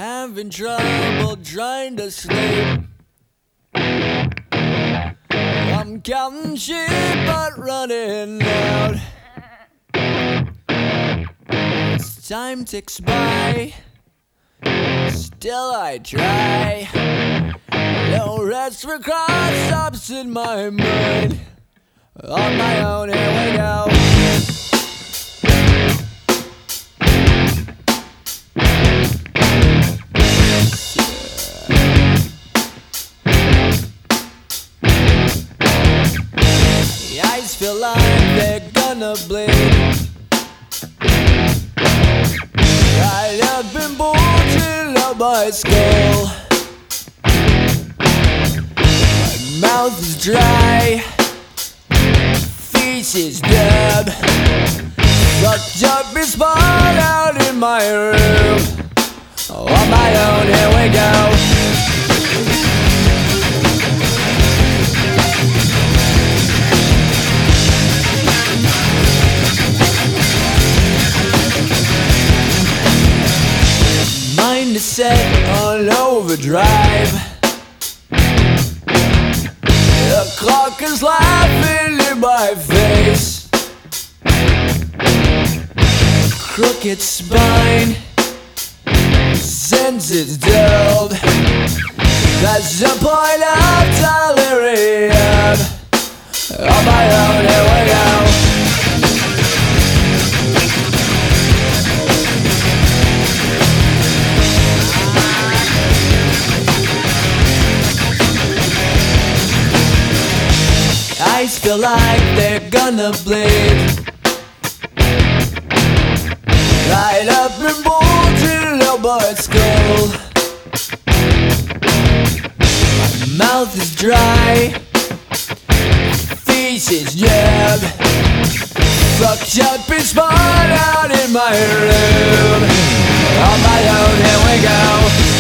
Having trouble trying to sleep. I'm counting sheep but running out. As time ticks by, still I try. No rest for cross stops in my mind. On my own, here we go. The eyes feel like they're gonna bleed. Right up and bulging up my skull. My mouth is dry, feces damp. Fucked up and spun out in my room. On my own, here we go. Mind is set on overdrive. The clock is laughing in my face. Crooked spine, senses dulled. That's the point of delirium. On my own, here we go. Eyes feel like they're gonna bleed. Right up and bulging up my skull. My mouth is dry, feces jam. Fucked up and spun out in my room. On my own, here we go.